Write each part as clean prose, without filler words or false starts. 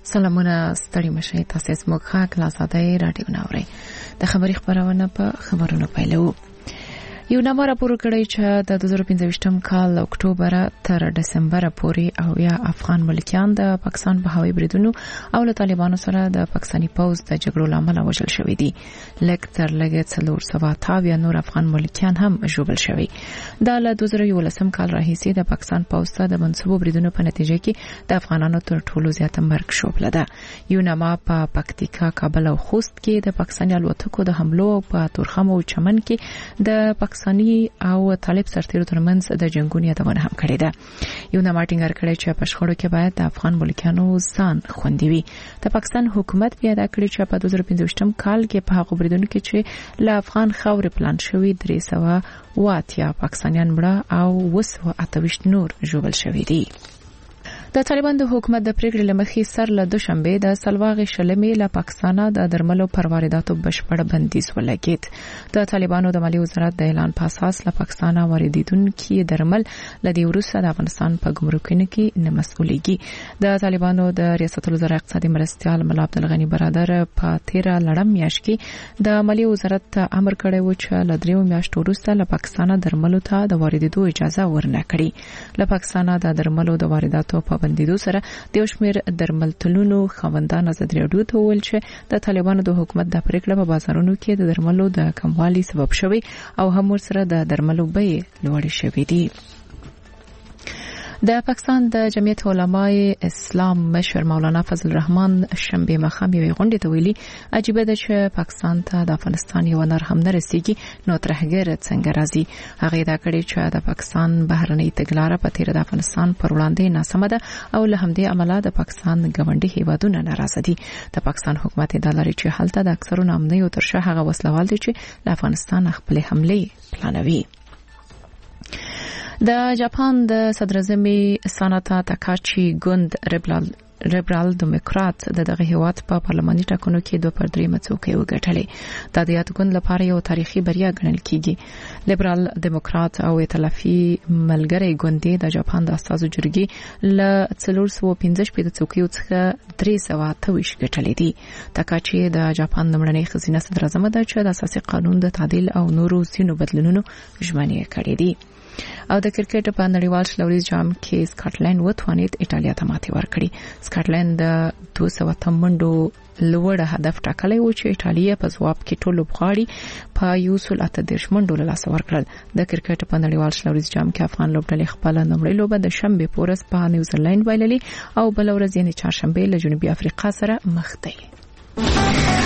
سلامونه ستړي مشئ تاسو زموږ خاک لازادای رادیو ناوري د خبري خبرونه په خبرونو پیلو یو نامه راپور کړی چې د 2015 کال اکتوبر تر دسمبر پورې او یا افغان ملکیان د پاکستان په هوایي بریدونو او له طالبانو سره د پاکستاني پوز د جګړو لامل وژل شوی دي لکه تر لږ 470 نور افغان ملکیان هم ژوبل شوی د 2011 کال راهیسې د پاکستان پوز ته د منسوبو بریدونو په نتیجه کې د افغانانو تر ټولو زیاته مرګ شوبله ده یو نامه په پکتیکا کابل او خوست کې د پاکستاني الوتکو د حملو په تورخم او چمن کې د پاکستاني او طالب سرتیرو ترمنځ د جنگونو یادونه هم کړې ده یو نامه ټینګار کړی چې په شخړو کې باید د افغان ملکیانو ځان خوندي وي د پاکستان حکومت بیا دا کړی چې په 2015 کال کې په هغه بریدونو کې چې له افغان خاورې پلان شوی 380 پاکستانیان مړه او 228 نور ژوبل شوي دي د طالبان د حکومت د پریکړې لمخې سر له دوشنبه د سلواغ شلمې له پاکستانه د درملو پر وارداتو بشپړ بندیز ولګید د طالبانو د مالی وزارت د اعلان په اساس له پاکستانه واردېدونکو درمل لدی وروسته د افغانستان په ګمرکونو کې نه مسؤلېږي د طالبانو د ریاست الوزرا اقتصادي مرستيال ملا عبدالغنی برادر په 13 لړم میاشت کې د مالی وزارت امر کړی و چې له 3 میاشتو وروسته له پاکستانه درملو ته د واردېدو اجازه ورنه کړي له پاکستانه د درملو د وارداتو په بندیدو سره د شمیر درملتلونو خوندان از درېډو ته ویل چې د طالبانو د حکومت د پریکړه په بازارونو کې د درملو د کموالي سبب شوی او هم ورسره د درملو بیې لوړې شوې دي د پاکستان د جمعیت علماء اسلام مشر مولانا فضل الرحمن شنبه مخام یو غونډه ته ویلي عجیب ده چې پاکستان ته د افغانستان یو نر هم نه رسیږي نو ترهګر څنګه راځي هغه دا کړی چې د پاکستان بهرنۍ تګلارې په تیر د افغانستان پر وړاندې ناسمه ده او له همدې عمله د پاکستان ګوندي هیوادونه ناراضه دي د پاکستان حکومت د لاري چې حالت د اکثرو نامنۍ او ترشه هغه وسلوال دي چې د افغانستان خپل حمله پلانوي د جاپان د صدر اعظم ساناتا تاکاچی ګوند لیبرال ډیموکرات دغه هیواد په پارلماني ټاکنو کې 2/3 څوکۍ وګټلې د دې ګوند لپاره یو تاریخي بریا ګڼل کیږي لیبرال ډیموکرات او ائتلافي ملګری ګوند د جاپان د استازو جرګې ل 415 څوکۍ څخه 328 ګټلې دي تاکاچی د جاپان نمړنۍ خزینه صدر اعظم ده چې د اساسي قانون د تعدیل او نورو سینو بدلونونو ژمنې کړې دي او د کرکټ په نړیوال شلوريز جام کې سکاټلند وتوانید ایتالیا ته ماتې ورکړي سکاټلند د 200 منډو لوړ هدف ټاکلی و چې ایتالیا په ځواب کې ټول لوبغاړي په 130 منډو له لاسه ورکړل د کرکټ په نړیوال شلوريز جام کې افغان لوبډلې خپل نومړی لوبه د شنبه پورس په نیوزیلند بایللې او بل ورځ یعنی چهارشنبه له جنوبي افریقا سره مخ ده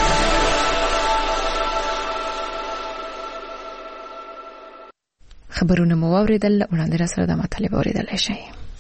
خبرونه مو اوریدل وړاندې را سره د مطالب اوریدل شي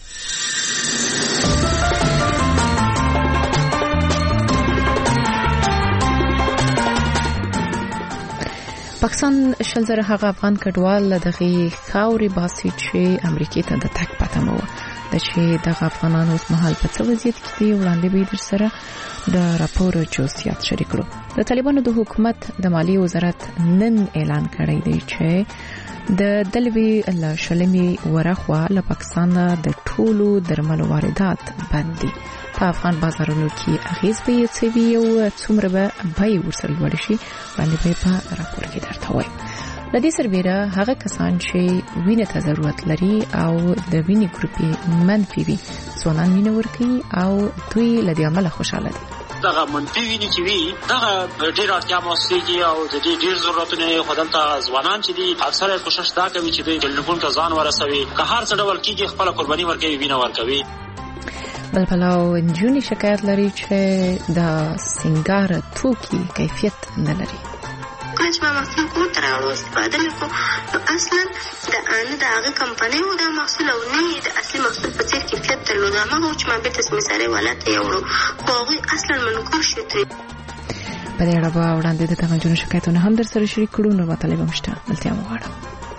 پاکستان شلزره هغه افغان کډوال دغه خاوري باسي چې امریکای ته د تک پته مو د چې دغه افغانانو اوس مهال په څه وضعیت کې دي وړاندې به در سره د راپور جزئیات شریک کړو د طالبانو د حکومت د مالی وزارت نن اعلان کړی دی چې د دلوي له شلمي ورخوا له پاکستان د ټولو درملو واردات بند دي په افغان بازارونو کې اغیز به یې سوي او څومره به ورسره لوړ شي باندې به په راپور کې درته وایم د دې سربېره هغه کسان چې وینې ته ضرورت لري او د وینې ګروپ منفي وي ځوانان وینې ورکوي او دوی له دې عمله خوشاله دي دغه منفي ویني چې وي دغه ډیر اړتیا محسوسېږي او د دې ډیر ضرورتونه خو دلته ځوانان چې دي اکثره کوشش دا کوي چې دوی ټلیفون ته ځان ورسوي که هر څه ډول کېږي خپل قرباني ورکوي وینه ورکوي بل پلاو انجونی شکایت لري چې د سنگار توکي کیفیت نه لري کله چې محصول کو تر اړو استفاده وکړو اصلا د ان د هغه کمپنۍ او د محصول او نه د اصلي محصول په څیر کیفیت درلود هغه چې ما به تاسو سره ولته یو خو هغه اصلا منکر شو تر په دې اړه وړاندې د تمجن شکایتونه هم در سره شریک کړو نو مطالبه مشته ملتیا وغواړم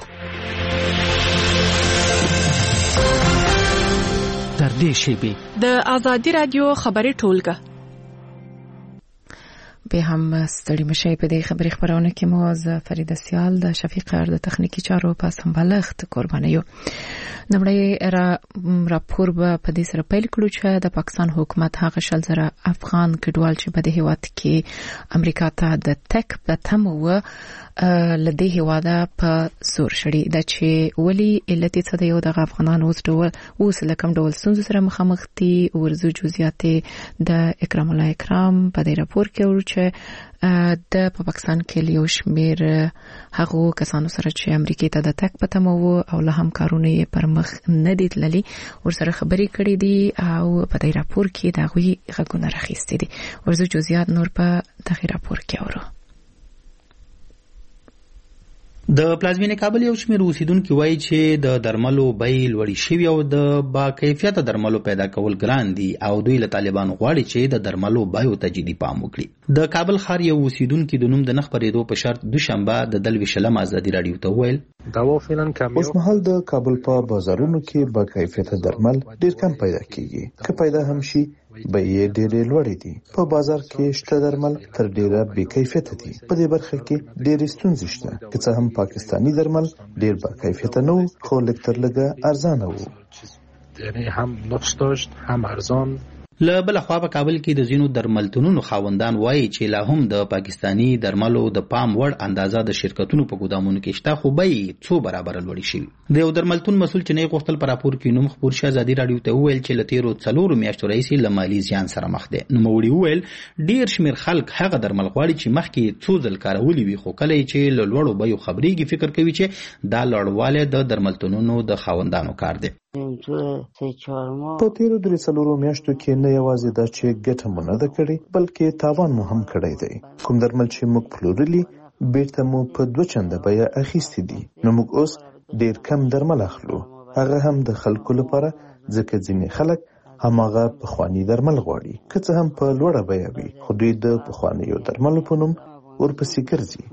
در دې شی به د ازادي رادیو خبري ټولګه به هم ستړي مشي په دې خبري خبرونه کې مو ز فرید سیال د شفیق د تخنیکی چارو په سمبالښت قربانیو نمړی راپور په دې سره پیل کړو چې د پاکستان حکومت هغه شل زره افغان کډوال چې په دې هیواد کې امریکا ته د تک په تمو لدې هیواده په سور شړی د چې ولی علت څه د یو د افغانانو اوس لکم ډول ستونزو سره مخامخ دي ورزو جزئیات د اکرام الله اکرام په دې راپور کې ورچه د پاکستان کې یو شمیر هغه کسانو سره چې امریکا ته د تک پته مو او له همکارونه پر مخ نه دي تللي ورسره خبرې کړې دي او په دې راپور کې دا غوي غږونه راخېستې دي ورزو جزئیات نور په دغه راپور کې اورو د پلازمینې کابل یو شمېر اوسیدونکو وایي چې د درملو بیې لوړې شوي او د با کیفیته درملو پیدا کول ګران دي او دوی له طالبانو غواړي چې د درملو بیو ته جدي پام وکړي د کابل ښار یو اوسیدونکو د نوم د نه خبرېدو په شرط دوشنبه د دلوي شلم ازادي رادیو ته ویل دوا فعلا کم اوس مهال د کابل په بازارونو کې با کیفیته درمل ډیر کم پیدا کیږي که پیدا هم شي بیې ډېرې لوړې دي په بازار کې شته درمل تر ډیره بې کیفیته دي په دې برخه کې ډېرې ستونزې شته که څه هم پاکستاني درمل ډېر با کیفیته نه وو خو لږ تر لږه ارزانه وو یعنی هم نقص داشت هم ارزان له بل خوا په کابل کې د زینو درملتونونو خاوندان وایي چې لا هم د پاکستاني درملو د پام وړ اندازه د شرکتونو په ګودامونو کې شته خو به څو برابر لوړ شي د یو درملتون مسول چې نه غوښتل پر راپور کې نوم خبر شه ازادي رادیو ته ویل چې لتیرو څلور میاشتو رئیس لمالي زیان سره مخ دي نو موري ویل ډیر شمیر خلک هغه درمل غواړي چې مخکې څو ځل کارولي وي خو کله چې لوړو به یو خبريږي فکر کوي چې دا لوړواله د درملتونونو د خاوندانو کار دی په تیرو 3 میاشتو کې نه یوازې دا چې ګټه مو نه ده کړې بلکې تاوان مو هم کړی دی کوم درمل چې موږ پلورلي بیرته مو په 2 چنده بیه اخیستې دي نو موږ اوس ډیر کم درمل اخلو هغه هم د خلکو لپاره ځکه ځینې خلک هماغه پخوانی درمل غواړي که څه هم په لوړه بیه وي خو دوی د پخوانیو درملو په نوم ورپسې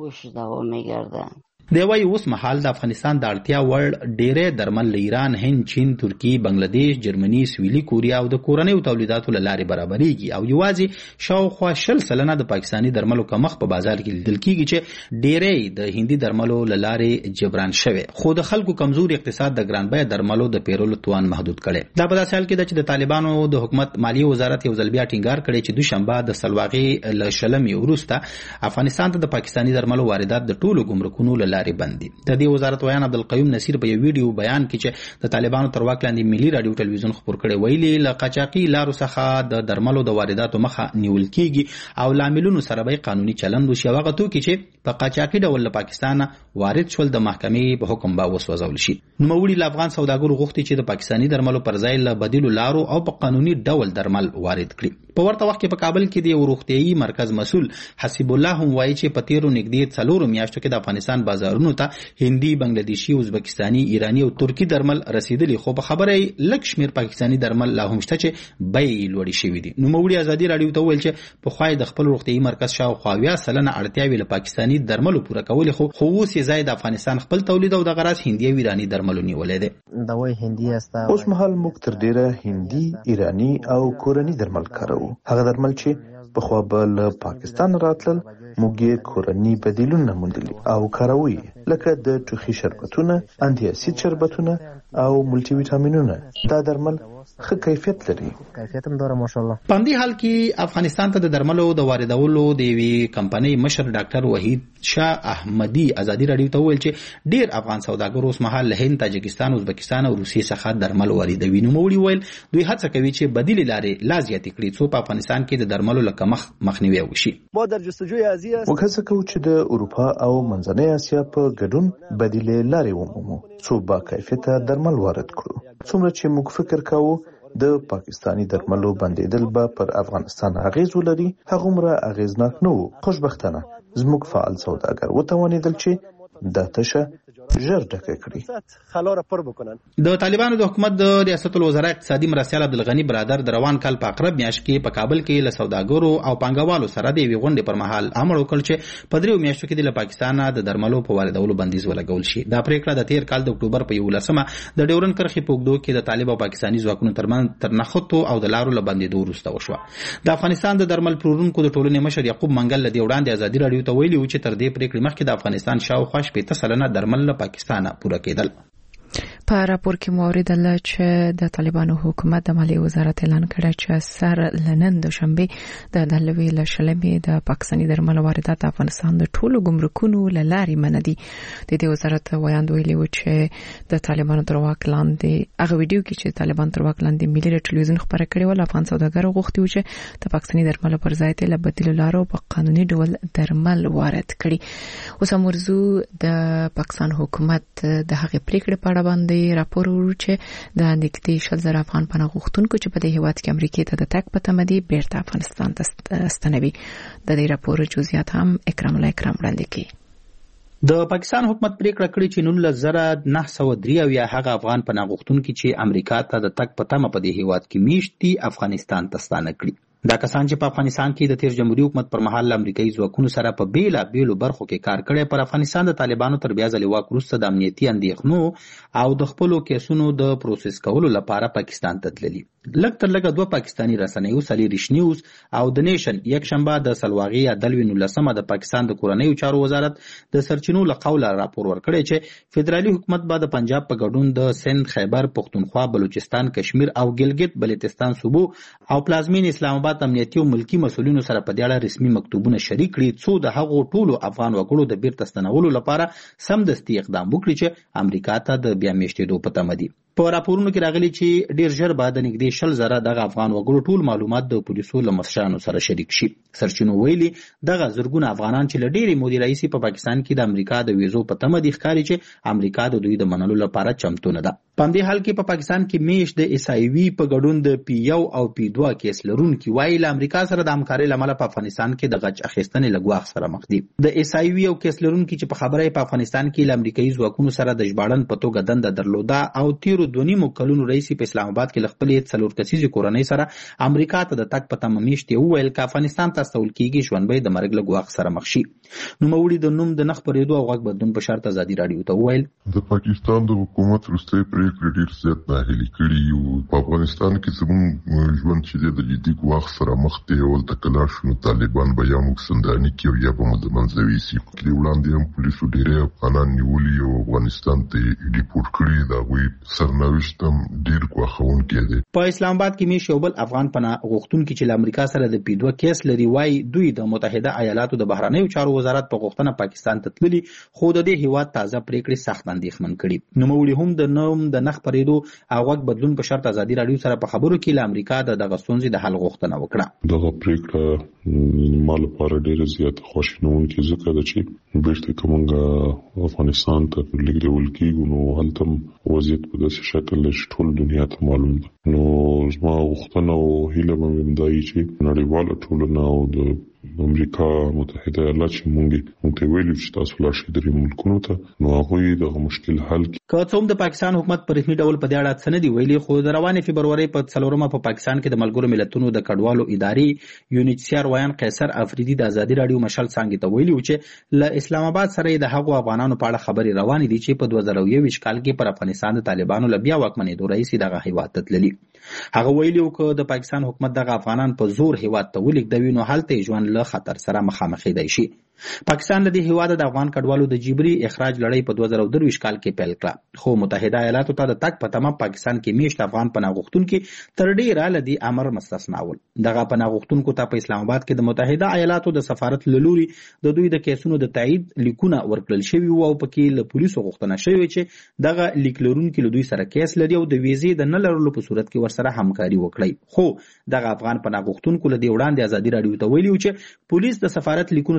ګرځي دی وايي اوس مهال د افغانستان د اړتیا وړ ډېرې درمل له ایران، هند، چین، ترکی، بنگلاديش، جرمني، سویلي کوریا او د کورنیو تولیداتو له لارې برابرېږي او یوازې شاوخوا 60% د پاکستاني درملو کمښت په بازار کې لیدل کېږي چې ډېرې د هندي درملو له لارې جبران شوی خو د خلکو کمزور اقتصاد د ګران بیه درملو د پیرولو توان محدود کړي دا په داسې حال کې چې د طالبانو د حکومت مالیه وزارت یو ځل بیا ټینګار کړي چې دوشنبه د سلواغې له شلمې وروسته افغانستان ته د پاکستاني درملو واردات د ټولو ګمرکونو له بندي د دې وزارت ویان عبدالقیوم نصیر په یو ویډیو بیان کې چې د طالبانو تر واک لاندې ملي رادیو ټلویزیون خبر کړي ویلي له قاچاقي لارو څخه د درملو د وارداتو مخه نیول کیږي او لاملونو سره به قانوني چلند وشي هغه توکي چې په قاچاقي ډول له پاکستان وارد شول د محکمې په حکم به وسوځول شي نو موړي له افغان سوداګرو غوښتي چې د پاکستاني درملو پر ځای له بدیلو لارو او په قانوني ډول درمل وارد کړي په ورته وخت کې په کابل کې د یو روغتيایي مرکز مسول حسیب الله هم وایي چې په تیرو نږدې 4 میاشتو کې د افغانستان بازارونو ته هندي، بنگلاديشي، ازبکستاني، ایراني او ترکی درمل رسیدلي خو په خبره لک شمیر پاکستاني درمل لا هم شته چې بیې لوړې شوې دي نو موړي ازادي رادیو ته ویل چې په خوای د خپل روغتيایي مرکز شاوخوا 80% اړتیاوي له پاکستاني درملو پوره کول خو اوس یې زائد افغانستان خپل تولید او د غراس هندي او ایراني درملو نیولې دي دا وای هندي استا اوس مهال موږ تر ډیره هندي، ایراني او کورني درمل کاروو هغه درمل چې په خو بل پاکستان راتلل موږ یې کورني بدیلونه موندلي او کاروي لکه د ټوخي شربتونه، انټي اسید شربتونه او ملټي ویټامینونه دا درمل ښه کیفیت لري کیفیت هم دوره ماشاءالله په دې حال کې افغانستان ته د درملو د واردولو د یوې کمپنۍ مشر ډاکټر وحید شاه احمدي ازادي رادیو ته ویل چې ډیر افغان سوداګر اوس مهال له هند، تاجکستان، ازبکستان او روسیې څخه درمل واردوي نو موړي ویل دوی هڅه کوي چې بدیل لارې لا زیاتې کړي څو په افغانستان کې د درملو له کمښت مخنیوي وشي ما در جستجوی ازیه وکړه کوم چې د اروپا او منځنۍ اسیا په ګډون بدیل لارې ومومو څو با کیفیته درمل وارد کړو څومره چې موږ فکر کوو د پاکستاني درملو بندیدل به پر افغانستان اغیز ولري هغومره اغیزناک نه وو خوشبختانه زموږ فعال سوداګر وتوانیدل چې د تشه ژر ډکه کړي. د طالبانو د حکومت د ریاست الوزرا اقتصادي مرستیال عبدالغنی برادر د روان کال په اقرب میاشت کې په کابل کې له سوداګرو او پانګوالو سره د یوې غونډې پر مهال امر وکړ چې په 3 میاشتو کې د پاکستان د درملو په واردولو بندیز ولګول شي. دا پریکړه د 13 کال د اکتوبر په 11مه د ډیورن کرښې په اوږدو کې د طالب او پاکستاني ځواکونو ترمنځ تر نښتو او د لارو له بندېدو وروسته وشوه. د افغانستان د درمل پلورونکو د ټولنې مشر یعقوب منګل له دې وړاندې ازادي راډیو ته ویلي و چې تر دې پریکړې مخکې د افغانستان شاوخوا 80% درمل له پاکستانه پوره کېدل. په راپور کې مو اوریدل چې د طالبانو حکومت د مالیې وزارت اعلان کړی چې سر لنن د شنبه د دلوي له شلمې د پاکستاني درملو واردات افغانستان د ټولو ګمرکونو له لارې مندي. د دې وزارت ویاند ویلي و چې د طالبانو تر واک لاندې هغه ویډیو کې چې طالبان تر واک لاندې ملي ټلویزیون خبره کړې و افغان سوداګرو غوښتي و چې د پاکستاني درملو پر ځای ته له بدیل لارو په قانوني ډول درمل وارد کړي. اوس مرزو د پاکستان حکومت د هغې پریکړې په اړه باندې راپور ورو چې د نږدې 100,000 افغان پناه غوښتونکو چې په دې هیواد کې امریکا ته د تګ په تمه دي بیرته افغانستان ته ستنوي. د دې راپور جزئیات هم اکرام وړاندې کوي. د پاکستان حکومت پریکړه کړې چې 1993 یا هغه افغان پناه غوښتونکي چې امریکا ته د تګ په تمه په دې هیواد کې میشت دي افغانستان ته ستانه کړي. دا کسان چې په افغانستان کې د تیر جمهوریت حکومت پر مهال امریکایي ځواکونو سره په بیلابېلو برخو کې کار کړی پر افغانستان د طالبانو تر بیا ځلې واک وروسته د امنیتي اندېښنو او د خپلو کیسونو د پروسس کولو لپاره پاکستان ته تللي. لږ تر لږه 2 پاکستاني رسنیو سلیریش نیوز او د نیشن یک شنبه د سلواغي عدلوي 19 د پاکستان د کورنیو چارو وزارت د سرچینو له قوله راپور ورکړی چې فدرالي حکومت به د پنجاب په ګډون د سند، خیبر پختونخوا، بلوچستان، کشمیر او ګلګت بلتستان صوبو او پلازمین اسلام آباد امنیتي او ملکی مسؤلینو سره په دې اړه رسمي مکتوبونه شریک کړي څو د هغو ټولو افغان وګړو د بیرته ستنولو لپاره سمدستي اقدام وکړي چې امریکا ته د بیا میشتېدو په تمه دي. په راپورونو کې راغلي چې ډیر ژر به د نږدې 100,000 دغه افغان وګړو ټول معلومات د پولیسو له مشرانو سره شریک شي. سرچینو ویلي دغه زرګونه افغانان چې له ډېرې مودې راهیسې په پاکستان کې د امریکا د ویزو په تمه دي ښکاري چې امریکا د دوی د منلو لپاره چمتو نه ده. په همدې حال کې په پاکستان کې میشت د SIV په ګډون د P1 او P2 کیس لرونکي وایي له امریکا سره د همکارۍ له امله په افغانستان کې د غچ اخیستنې له ګواښ سره مخ دي. د SIV او کیس لرونکي چې په خبره په افغانستان کې له امریکایي ځواکونو سره د ژباړن په توګه دنده درلوده او تیرو 2.5 کلونو رئیس په اسلام آباد کې خپلې 4 کسیزې کورنۍ سره امریکا ته د تګ په تمه میشتې وویل چې افغانستان ته استول کېږي ژوند به د مرګ له ګواښ سره مخ شي. نوموړي د نوم د نه خپرېدو او غږ بدلون په شرط ازادي راډیو ته وویل د پاکستان د حکومت وروستۍ پریکړې ډېر زیات ناهیلي کړي او په افغانستان کې زموږ ژوند چې د جدي ګواښ سره مخ دی او د کلار شنو طالبان به یا موږ زنداني کې او یا به مو د منځوي سي کې وړاندې هم پولیسو ډېری افغانان نیولي او افغانستان ته ډیپورټ کړي د هغوی سرنوشت هم ډېر ګواښونکی دی. په اسلام آباد کې میش یو بل افغان پناه غوښتونکي چې له امریکا سره د P2 کیس لري وایي دوی د متحده ایالاتو د بهرنیو چارو وزارت په غوښتنه پاکستان ته تللي خو د دې هیواد تازه پریکړې سخت اندېښمن کړي. نوموړي هم د نوم د نه خپرېدو او غږ بدلون په شرط ازادي راډیو سره په خبرو کې له امریکا د دغه ستونزې د حل غوښتنه وکړه. دغه پریکړه مال لپاره ډېره زیاته خواشینونکې ځکه ده چې بیرته کومه افغانستان ته لیږدول کېږو نو هلته وضعیت په داسې شکل دی چې ټول دنیا ته معلوم ده. نو زما غوښتنه او هیله به مې دا وي چې نړیواله ټولنه او د امریکا متحده ایالات چې موږ ته ویلي چې تاسو لاړ شئ درې ملکونو ته نو هغوی دغه مشکل حل کړي. که څه هم د پاکستان حکومت په رسمي ډول په دې اړه څه نه دي ویلي خو د روانې فبرورۍ په 4مه په پاکستان کې د ملګرو ملتونو د کډوالو ادارې UNHCR ویان قیصر افریدي د ازادي راډیو مشال څانګې ته ویلي چې له اسلام آباد سره د هغو افغانانو په اړه خبرې روانې دي چې په 2021 کال کې پر افغانستان د طالبانو له بیا واکمنېدو راهیسې دغه هیواد ته تللي. هغه ویلي و که د پاکستان حکومت دغه افغانان په زور هیواد ته ولېږدوي نو هلته ژوند له خطر سره مخامخېدای شي. پاکستان له دې هیواده د افغان کډوالو د جبري اخراج لړۍ په 2023 کال کې پیل کړه خو متحده ایالاتو ته د تګ په تمه پاکستان کې میشت افغان پناه غوښتونکي تر ډیره له دې امر مستثنا ول. دغه پناه غوښتونکو ته په اسلام آباد کې د متحده ایالاتو د سفارت له لوري د دوی د کیسونو د تایید لیکونه ورکړل شوي او پکې له پولیسو غوښتنه شوې چې دغه لیک لرونکي له دوی سره کیس لري او د ویزې د نه لرلو په صورت کې ورسره همکاري وکړي. خو دغه افغان پناه غوښتونکو له دې وړاندې ازادي راډیو ته ویلي چې پولیس د سفارت لیکونو ته پام نه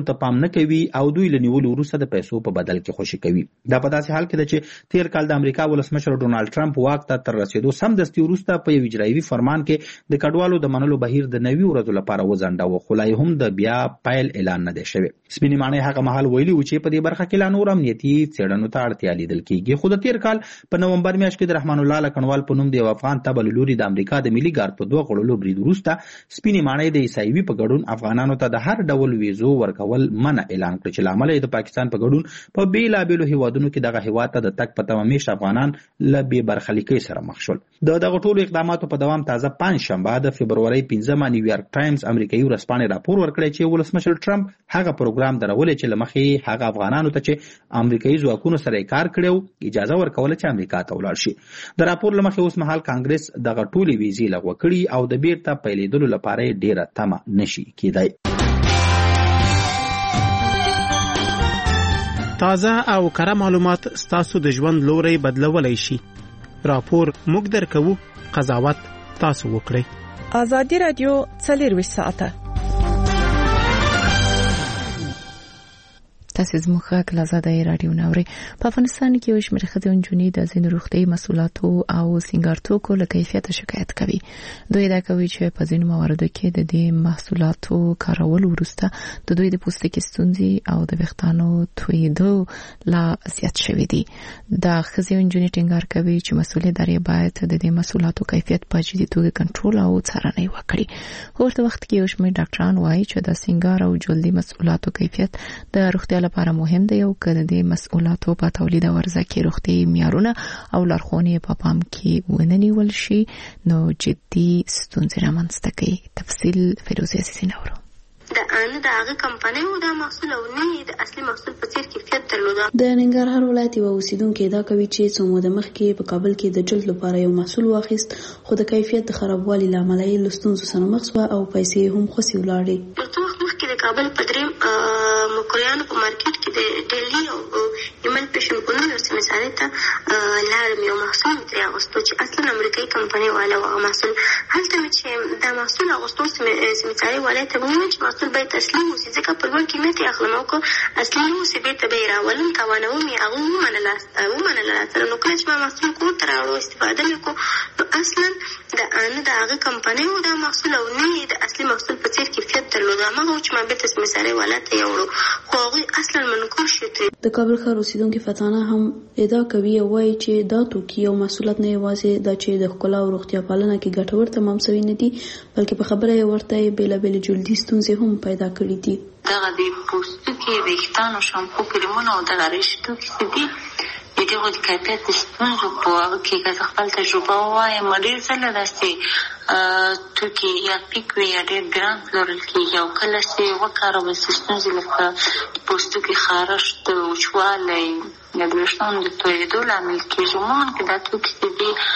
نه کوي او دوی له نیولو وروسته د پیسو په بدل کې خوشي کوي. دا په داسې حال کې ده چې تیر کال د امریکا ولسمشر ډونالد ټرمپ واک ته تر رسیدو سمدستي وروسته په یو اجرایوي فرمان کې د کډوالو د منلو بهیر د 90 ورځو لپاره وځنډاوه، خو لا هم د بیا پایل اعلان نه دی شوی. سپینې ماڼۍ هغه مهال ویلي و چې په دې برخه کې لا نور امنیتي څېړنو ته اړتیا لیدل کېږي. خو د تیر کال په نومبر میاشت کې د رحمان الله لکنوال په نوم د یو افغان تبه له لوري د امریکا د ملي ګارد په 2 غړولو برید وروسته سپینې ماڼۍ د عیسایوي په ګډون افغانانو ته د هر ډول ویزو ورکول منع اعلان کړ، چې لامل یې د پاکستان په ګډون په بیلابېلو هیوادونو کې دغه هیواد ته د تګ په تمه میشت افغانان له بې برخلیکۍ سره مخ شول. دغه ټولو اقداماتو په دوام تازه پنځشنبه د فبرورۍ 15 نیویارک ټایمز امریکایي ورځپاڼې راپور ورکړی چې ولسمشر ټرمپ هغه پروګرام درولې چې له مخې هغه افغانانو ته چې امریکایي ځواکونو سره کار کړی اجازه ورکوله چې امریکا ته ولاړ شي. د راپور له مخې اوس مهال کانګرس دغه ټولې ویزې لغوه کړي او د بیرته پیلېدلو لپاره ډیره تمه نشي کېدای. تازه او کره معلومات ستاسو د ژوند لوري بدلولای شي. راپور موږ درکوو، قضاوت تاسو وکړئ. ازادي رادیو 24 ساعته. تاسو زموږ غږ له آزادۍ رادیو نوري. په افغانستان کې یو شمېر ښځې او نجونې د ځینو روغتیايي محصولاتو او سینګار توکو له کیفیت شکایت کوي. دوی دا کوي چې په ځینو مواردو کې د دې محصولاتو کارول وروسته د دوی د پوستکي ستونزې او د ویښتانو تویېدو لا زیات شوي دي. دا ښځې او نجونې ټینګار کوي چې مسؤلې ادارې باید د دې محصولاتو کیفیت په جدي توګه کنټرول او څارنه وکړي. ورته وخت کې یو شمېر ډاکټران وایي چې د سینګار او جلدي محصولاتو کیفیت د روغتیا لپاره مهم دی او کله د مسؤلاتو په تولید او عرضه کې روغتیايي معیارونه او لارښوونې په پام کې ونیول شي نو جدي ستونزې رامنځته کوي. تفصیل فیروزه عزیزی نورو. د ان د هغه کمپنۍ او د محصول او نه د اصلي محصول په څیر کیفیت درلوده. د ننګرهار ولایت یو اوسیدونکو دا کوي چې څو موده مخکې په کابل کې د جلد لپاره یو محصول واخیست، خو د کیفیت د خرابوالي لامل یې لستونزو سره مخ شو او پیسې هم خسي ولاړې. څو وخت مخکې د کابل په دریم مکریانو په مارکیټ کې د ډیلی او ایمل پیشن په نوم سره مثال ته لارم یو محصول ترې اغوستو چې اصلا امریکایي کمپنۍ والا و محصول هلته چې دا محصول اغوستو سمېڅاري والا ته وویل چې محصول باید اصلي وي ځکه په لوړ قیمت یې اخلم او که اصلي نه وسي بیرته به یې راولم توانوم یې هغه ومنله سره. نو کله چې ما محصول کور ته راوړو استفاده مې کړو نو اصلا د هغه کمپنۍ او دا محصول او نه د اصلي محصول په څیر کیفیت درلوده. هغه چې ما بیرته سمېڅاري والا ته یې وړو خو هغوی اصلا منکر شو. د کابل ښار اوسیدونکې فتانه هم ادعا کوي او وایي چې دا توکي او محصولات نه یوازې دا چې د ښکلا او روغتیا پالنه کې ګټور تمام شوي نه دي بلکې په خبره یې ورته بېلابېلې جلدي ستونزې هم پیدا کړي دي. دغه د پوستکي ویښتانو شامپو کریمونه او دغه ریشې توکي چې دي د دغو د کیفیت د ستونزو په هغه کې که زه خپل تجربه ووایم ډېر ځله داسې توکي یا پیک وي یا ډېر ګران پلورل کېږي او کله چې وکارول شي ستونزې لکه د پوستکي خارښت، وچوالی یا د ویښتانو د تویېدو لامل کېږي. عموما که دا توکي چې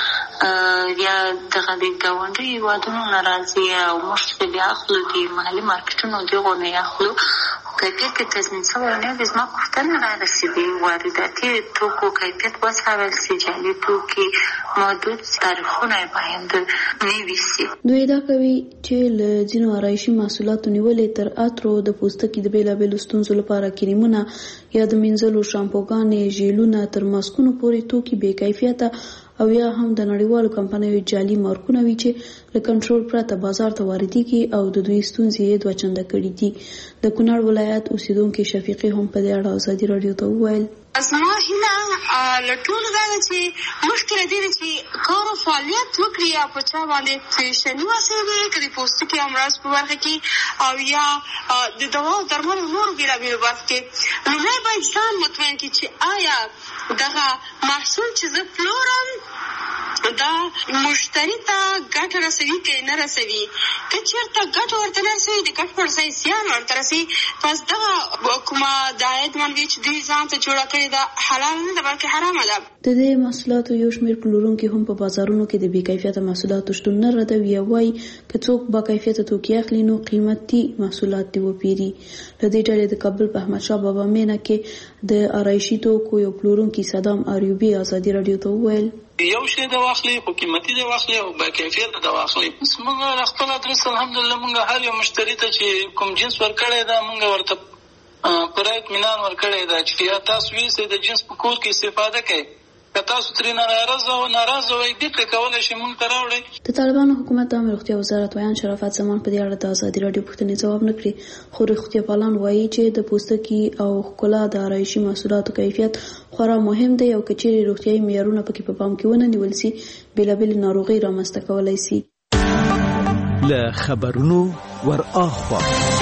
دي یا دغه د ګاونډیو هېوادونو نه راځي او موږ چې بیا اخلو د محلي مارکېټونو دغو نه یې اخلو کیفیت کې تضمین شوی نه دی. زما پوښتنه رارسېدې وارداتي توکو کیفیت وڅارل شي، جعلي توکي محدود تاریخونه یې باید نوي شي. دوی دا کوي چې له ځینو آرایشي محصولاتو نیولې تر عطرو د پوستکي د بېلابېلو ستونزو لپاره کریمونه یا د مینځلو شامپوګانې، ژیلونه تر ماسکونو پورې توکي بې کیفیته او یا هم د نړیوالو کمپنیو جعلي مارکونه وي چې له کنټرول پرته بازار ته واردېږي او د دوی ستونزې یې دوه چنده کړي دي. د کونړ ولایت اوسیدونکې شفیقې هم په دې اړه ازادي راډیو ته وویل زما هیله له ټولو دا ده چې مخکې له دې چې کار او فعالیت وکړي یا په چا باندې فیشني وسایل که د پوستکي امراض په برخه کې او یا د دوا او درملو نورو بېلابېلو برخو کې لومړی باید ځان مطمئن کړي چې آیا دغه محصول چې زه پلورم دا مشتری ته ګټه رسوي که نه رسوي. که چېرته ګټه ورته نه رسوي د ګټ پر ځای زیان ورته رسوي پس دغه کومه د عاید منبع چې دوی ځان ته جوړه کړې ده حلال نه ده بلکې حرامه ده. د دې محصولاتو یو شمېر پلورونکي هم په بازارونو کې د بې کیفیته محصولاتو شتون نه ردوي او وایي که څوک با کیفیته توکي اخلي نو قیمتي محصولات دې وپېري. له دې ډلې د کابل په احمدشاه بابا مینه کې د آرایشي توکو یو پلورونکي صدام آریوبي ازادي راډیو ته وویل یو شی د واخلي خو قیمتي د واخلي او با کیفیت د واخلي. موږ خپل ادرس الحمدلله موږ هر یو مشتری ته چې کوم جنس ورکړی دا موږ ورته پر اطمینان ورکړی ده چې یا تاسو ویسئ د جنس په کور کې استفاده کوئ، که تاسو ترې ناراضه وئ بیرته کولی شئ موږ ته راوړئ. د طالبانو حکومت د عامه روغتیا وزارت ویان شرافت زمان په دې اړه د ازادي راډیو پوښتنې ځواب نه کړي، خو روغتیا پالان وایي چې د پوستکي او ښکلا د آرایشي محصولاتو کیفیت خورا مهم دی او که چیرې روغتیایي معیارونه پکې په پام کې ونه نیول سي بېلابېلې ناروغۍ رامنځته کولی سي. له خبرونو ور اخوا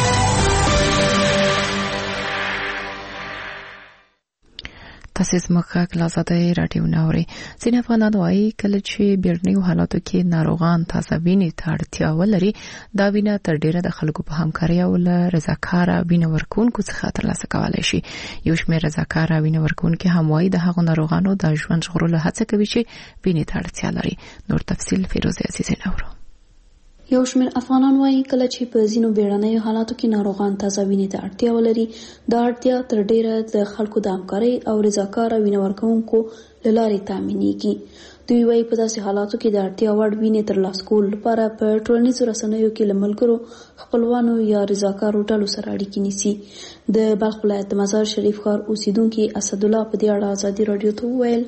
تاسو زموږ غږ له ازادۍ راډیو نه اورئ. ځینې افغانان وایي کله چې بیړنیو حالاتو کې ناروغان تازه وینې ته اړتیا ولري، دا وینه تر ډیره د خلکو په همکارۍ او له رضاکاره وینه ورکوونکو څخه ترلاسه کولی شي. یو شمېر رضاکاره وینه ورکوونکي هم وایي د هغو ناروغانو د ژوند ژغورلو هڅه کوي چې وینې ته اړتیا لري. نور تفصیل فیروزه عزیزي نورو. یو شمېر افغانان وایي کله چې په ځینو بیړنیو حالاتو کې ناروغان تازه وینې ته اړتیا ولري، دا اړتیا تر ډیره د خلکو د همکارۍ او رضاکاره وینه ورکوونکو له لارې تامینېږي. دوی وایي په داسې حالاتو کې د اړتیا وړ وینې ترلاسه کولو لپاره په ټولنیزو رسنیو کې له ملګرو، خپلوانو یا رضاکارو ډلو سره اړیکې نیسي. د بلخ ولایت د مزار شریف ښار اوسیدونکي اسدالله په دې اړه ازادي راډیو ته وویل: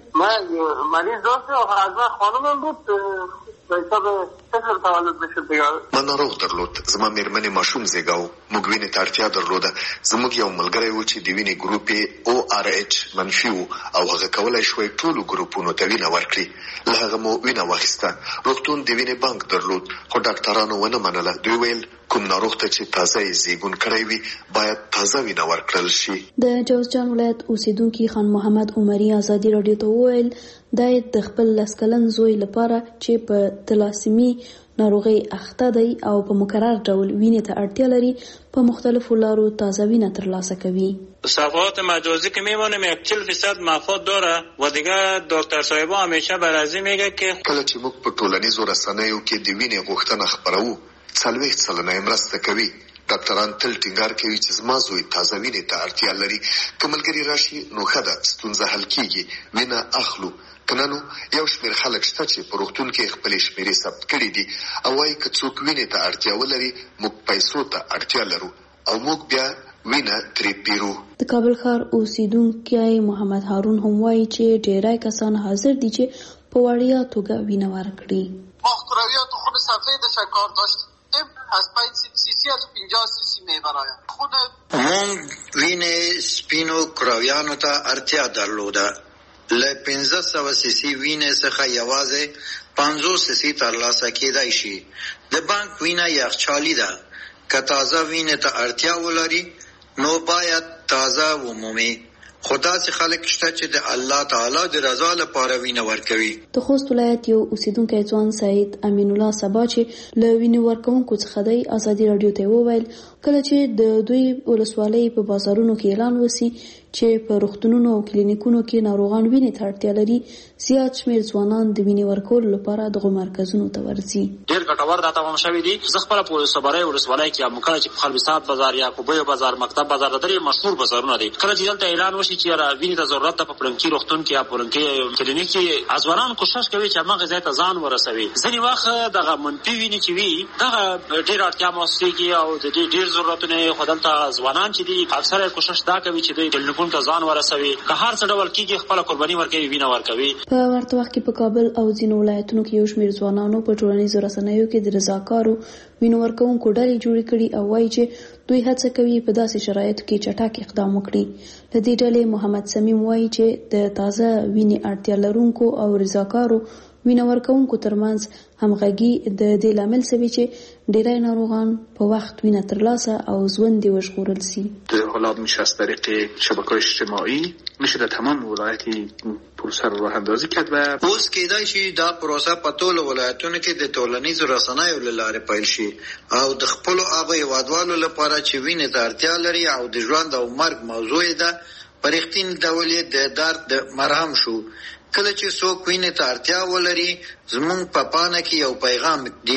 ما ناروغ درلود، زما میرمنې ماشوم زیږاو، موږ وینې ته اړتیا درلوده. زموږ یو ملګری و چې د وینې ګروپ یې ORH منفي و او هغه کولی شوی ټولو ګروپونو ته وینه ورکړي. له هغه مو وینه واخیسته. روغتون د وینې بانک درلود خو ډاکټرانو ونه منله. دوی ویل کوم ناروغ ته چې تازه یې زیږون کړی وي باید تازه وینه ورکړل شي. د جوزجان ولایت اوسیدونکي خان محمد عمري ازادي راډیو ته وویل دا د خپل 10 کلن زوی لپاره چې په تلاسیمي ناروغي اخته دی او په مکرر ډول وینې ته اړتیا لري په مختلفو لارو تازه وینه ترلاسه کوي. صفحات مجازی که میمانیم 40% مفاد داره و دیگه دکتر صاحبا همیشه برازی میگه که کله چې موږ په ټولنیزو رسنیو کې د وینې غوښتنه خپروو 40 سلنه مرسته کوي. ډاکټران تل ټینګار کوي چې زما زوی تازه وینې ته اړتیا لري، که ملګري راشي نو ښه ده، ستونزه حل کیږي، وینه اخلو. کنه نو یو شمېر خلک شته چې په روغتون کې خپلې شمېرې ثبت کړي دي او وایي که څوک وینې ته اړتیا ولري موږ پیسو ته اړتیا لرو او موږ بیا وینه ترې پیرو. د کابل ښار اوسیدونکی محمد هارون هم وایي چې ډیری کسان حاضر دي چې په وړیا توګه وینه ورکړي. ما کرویات خود سفید شکار داشتیم از 550 cc میبرایم. خود مونږ وینې سپینو کرویانو ته اړتیا درلوده. له 1500 cc وینې څخه یوازې 50 cc ترلاسه کېدای شي. د بانک وینه یخچالي ده. که تازه وینې ته اړتیا ولري نو باید تازه ومومي. خدا چې خلک شته چې د الله تعالی د رضا لپاره وینه ورکوي. د خوست ولایت یو اوسیدونکی ځوان سعید امین الله سبا چې له وینې ورکوونکو څخه دی ازادي راډیو ته وویل کله چې د دوی ولسوالۍ په بازارونو کې اعلان وسی چې په روغتونونو او کلینیکونو کې ناروغان وینې ته اړتیا لري، زیات شمېر ځوانان د وینې ورکولو لپاره دغه مرکزونو ته ورځي. ډېر ګټور دا تمام شوی دي. زه خپله په صبرۍ ولسوالۍ کې یم، کله چې په خلبسات بازار یا کوبیو بازار، مکتب بازار د درې مشهور بازارونه دي. کله چې دلته اعلان وشي چې وینې ته ضرورت ده په پلنکي روغتون کې یا پلنکي کلینیک کې، ځوانان کوشش کوي چې هماغه ځای ته ځان ورسوي. ځینې وخت دغه منفي وینې چې وي دغه ډېر اړتیا محسوسېږي او د دې ډېر ضرورتونه یې خو دلته ځوانان چې دي اکثره کوشش دا کوي چې دوی کلینیکونو ته ځان ورسوي، که هر څه ډول کېږي خپله قرباني ورکوي، وینه ورکوي. په ورته وخت کې په کابل او ځینو ولایتونو کې یو شمېر ځوانانو په ټولنیزو رسنیو کې د رضاکارو وینو ورکوونکو ډلې جوړې کړي او وایي چې دوی هڅه کوي په داسې شرایطو کې چټک اقدام وکړي. له دې ډلې محمد سمیم وایي چې د تازه وینې اړتیا لرونکو او رضاکارو وینه ورکوونکو ترمنځ همغږي د دې لامل شوی چې ډیری ناروغان په وخت وینه ترلاسه او ژوند یې وژغورل شي. حالا میشه از طریق شبکه‌های اجتماعی میشه در تمام ولایت پروسه رو راه اندازی کرد و اوس کېدای شي دا پروسه په ټولو ولایتونو کې د ټولنیزو رسنیو له لارې پیل شي او د خپلو هغو هیوادوالو لپاره چې وینې ته اړتیا لري او د ژوند او مرګ موضوع ده په رښتیني ډول یې د درد مرهم شو. کله چې څوک وینې ته اړتیا ولري زمونږ په پاڼه کې یو پیغام دی.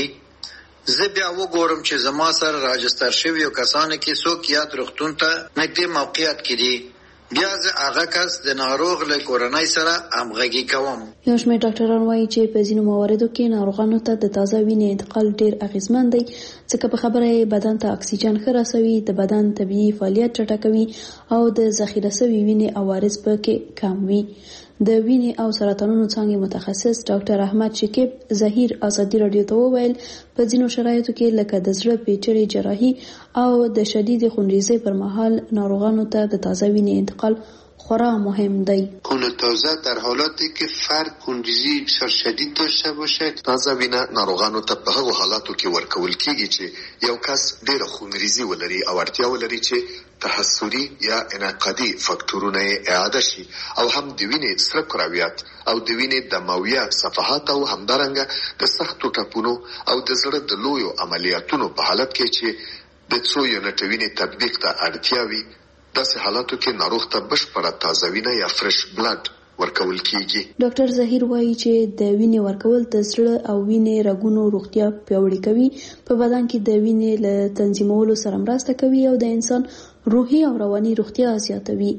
زه بیا وګورم چې زما سره راجستر شویو کسانو کې څوک یاد روغتون ته نږدې موقعیت کې دي. بیا زه هغه کس د ناروغ له کورنۍ سره همغږي کوم. یو شمېر ډاکټران وایي چې په ځینو مواردو کې ناروغانو ته د تازه وینې انتقال ډېر اغېزمن دی، ځکه په خبره یې بدن ته اکسیجن ښه رسوي، د بدن طبیعي فعالیت چټکوي او د ذخیره شوې وینې عوارض پکې کم وي. د وینې او سرطانونو څانګې متخصص ډاکټر احمد شکیب ظهیر ازادي راډیو ته وویل په ځینو شرایطو کې لکه د زړه پیچلې جراحي او د شدید خونریزۍ پر مهال ناروغانو ته د تازه وینې انتقال خورا مهم دی. خون تازه در حالاتی که فرد خونریزی بسیار شدید داشته باشه، تازه وینه ناروغانو ته په هغو حالاتو کې ورکول کیږي چې یو کس ډېره خونریزي ولري او اړتیا ولري چې تحسري یا انعقادي فاکتورونه یې اعاده شي او هم د وینې سره کرویات او د وینې دمویه صفحات او همدارنګه د سختو ټپونو او د زړه د لویو عملیاتونو په حالت کې چې د څو یونټ وینې تطبیق ته اړتیا وي، داسې حالاتو کې ناروغ ته بشپړه تازه وینه یا فرش بلډ ورکول کیږي. ډاکټر ظهیر وایي چې د وینې ورکول د زړه او وینې رګونو روغتیا پیاوړې کوي، په بدن کې د وینې له تنظیمولو سره مرسته کوي او د انسان روحي او رواني روغتیا زیاتوي.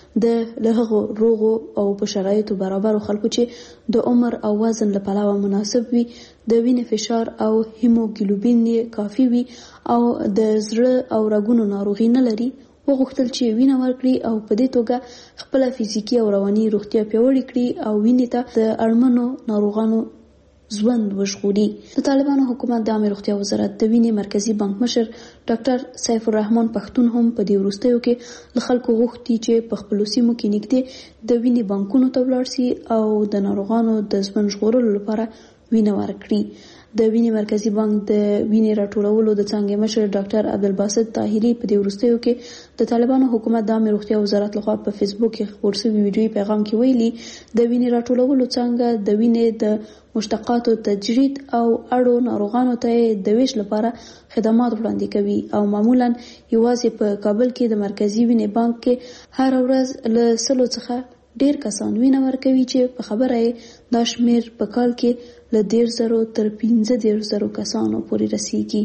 د هغو روغو او په شرایطو برابرو خلکو چې د عمر او وزن له پلوه مناسب وي، د وینې فشار او هیموګلوبین کافي وي او د زړه او رګونو ناروغي نه لري، وغوښتل چې وینه ورکړي او په دې توګه خپل فزیکی او رواني روغتیا پیاوړې کړي او وینې ته د اړمنو ناروغانو ژوند وژغوري. د طالبانو حکومت د عامه روغتیا وزارت د وینې مرکزی بانک مشر ډاکټر سیف الرحمن پښتون هم په دې وروستیو کې له خلکو غوښتي چې په خپلو سیمو کې نږدې د وینې بانکونو ته ولاړ شي او د ناروغانو د ژوند ژغورلو لپاره وینه ورکړي. د وینې مرکزی بانک د وینې راټولولو د څانګې مشر ډاکټر عبدالباسط طاهري په دې وروستیو کې د طالبانو حکومت د عامه روغتیا وزارت لخوا په فیسبوک کې خپور شوی ویډیویي پیغام کې ویلي د وینې راټولولو څانګه د وینې د مشتقاتو تجرید او اړو ناروغانو ته د ویش لپاره خدمات وړاندې کوي او معمولا یوازې په کابل کې د مرکزی وینې بانک کې هر ورځ له 100 څخه ډیر کسان وینه ورکوي چې په خبره یې دا شمیر په کال کې له 10,000 تر 15,000 کسانو پورې رسیږي.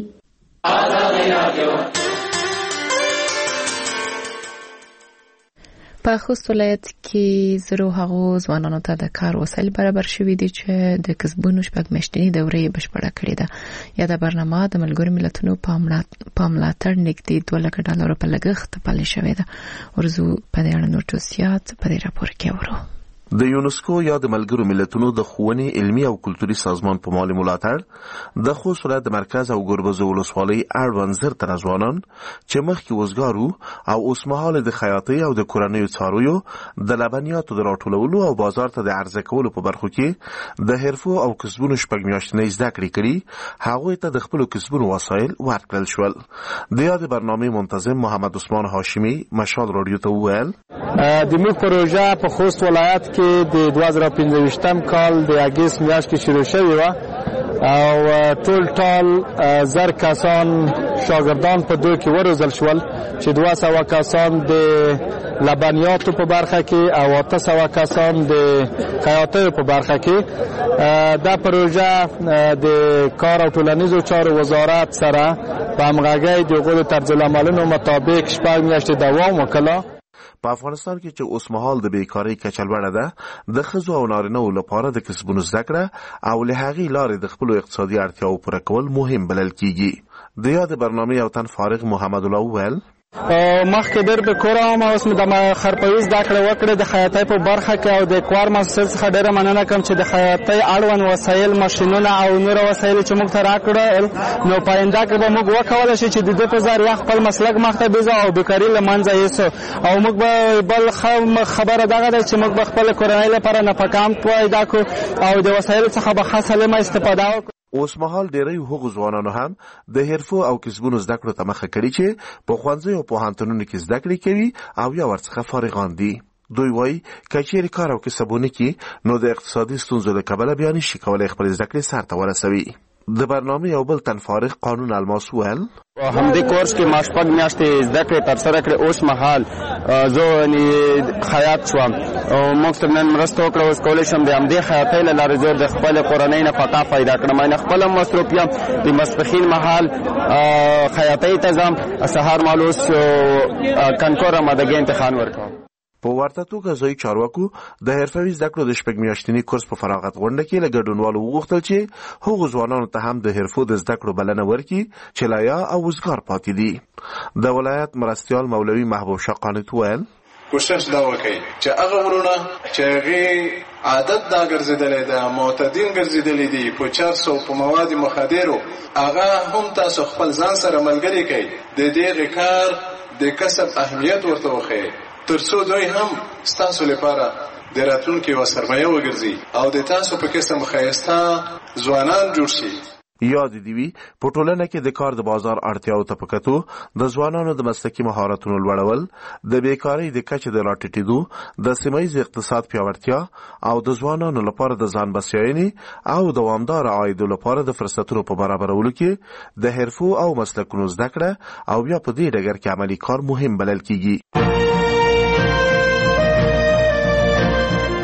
په خوست ولایت کې زرو هغو ځوانانو ته د کار وسایل برابر شوي دي چې د کسبونو شپږ میاشتنۍ دورې بشپړه کړې ده. یاده برنامه د ملګرو ملتونو په ملاتړ نږدې $2 په لګښت پلې شوې ده. ورزو په دې اړه نور توصیات په دې راپور کې ورو. د یونسکو یا د ملګرو ملتونو د ښوونې علمي او کلتوري سازمان په مالي ملاتړ د خوست ولایت د مرکز او ګربز ولسوالۍ اړوند زر تنه ځوانان چې مخکې وزګار او اوسمهال د خیاطۍ او د کورنیو څارویو د لبنیاتو د راټولولو او بازار ته د عرضه کولو په برخو کې د حرفو او کسبونو شپږ میاشتنۍ زده کړې کړي، هغوی ته د خپلو کسبونو وسایل ورکړل شول. د یادې برنامې منتظم محمد عثمان هاشمي مشال راډیو ته وویل د موږ پروژه په خوست ولایت کې د 2015 کال د اگست میاشت کې شروع شوې وه او ټول زر کسان شاګردان په دوی کې وروزل شول چې 200 کسان د لبنیاتو په برخه کې او 800 کسان د خیاطۍ په برخه کې. دا پروژه د کار او ټولنیزو چارو وزارت سره په همغږۍ د هغوی طرزالعملونو مطابق 4 میاشتې دوام وکړه. په افغانستان کې چې اوسمهال د بیکاری کچه لوړه ده، د ښځو او نارینه‌و لپاره د کسبونو زده کړه او له هغې لارې د خپلو اقتصادي اړتیاوو پوره کول مهم بلل کیږي. د یادې برنامې یو تن فارغ محمد الله وویل مخکې ډېر به کور وم، اوس مې د خرپوي زده کړه وکړې د خیاطۍ په برخه کې او د کوار مؤسسې څخه ډېره مننه کوم چې د خیاطۍ اړوند وسایل، ماشینونه او نور وسایل چې موږ ته راکړل، نو په آینده کې به موږ وکولی شو چې د دې په ذریعه خپل مسلک مخته بیځو او بیکاري له منځه یوسو. او موږ به بل خبره دغه ده چې موږ به خپل کورنۍ لپاره نفقه پیدا کړو او د وسایلو څخه به ښه سالمه استفاده وکړو. اوسمهال ډیری هغو ځوانانو هم د حرفو او کسبونو زده کړو ته مخه کړي چې په ښوونځیو او پوهنتونونو کې زده کړې کوي او یا ورڅخه فارغان دي. دوی وایي که چیرې کار او کسبونه کې نو د اقتصادي ستونزو له کبله بیا نشي کولی خپل زده کړې سر ته ورسوي. د برنامې یو بل تن فارغ قانون الماس ویل همدې کورس کې ما 4 میاشتې زده کړې ترسره کړې. اوس مهال زه خیاط شوم او موږ سره نن مرسته وکړه. اوس کولی شم د همدې خیاطۍ له لارې زه د خپلې کورنۍ نفقه پیدا کړم. نه خپل هم مصروف یم، د ماسپښین مهال خیاطۍ ته ځم، سهار مهال اوس کنکور آمادګۍ امتحان ورکوم. په ورته توګه ځایي چارواکو د حرفوي زده کړو د شپږ میاشتني کورس په فراغت غونډه کې له ګډونوالو وغوښتل چې هغو ځوانانو ته هم د حرفو د زده کړو بلنه ورکړي چې لا یا او وزګار پاتې دي. د ولایت مرستیال مولوي محبوب شاه قانت ویل کوشش دا وکړي چې هغه ورونه چې هغې عادت دا ګرځېدلی ده، معتدین ګرځېدلی دي په چرسو په مواد مخدرو، هغه هم تاسو خپل ځان سره ملګري کړئ، د دغې کار د کسب اهمیت ورته وښیئ تر څو دوی هم ستاسو لپاره د راتلونکي یوه سرمایه وګرځي او د تاسو په قسم ښایسته ځوانان جوړ شي. یاد دی وی په ټولنه کې د کار د بازار اړتیاو ته په کتو د ځوانانو د مسلکي مهارتونو لوړول، د بیکارۍ د کچې د راټیټېدو، د سیمه ییز اقتصاد پیاوړتیا او د ځوانانو لپاره د ځان بسیاینې او دوامدار عایدو لپاره د فرصتونو په برابرولو کې د حرفو او مسلکونو زده کړه او بیا په دې ډګر کې عملي کار مهم بلل کیږي.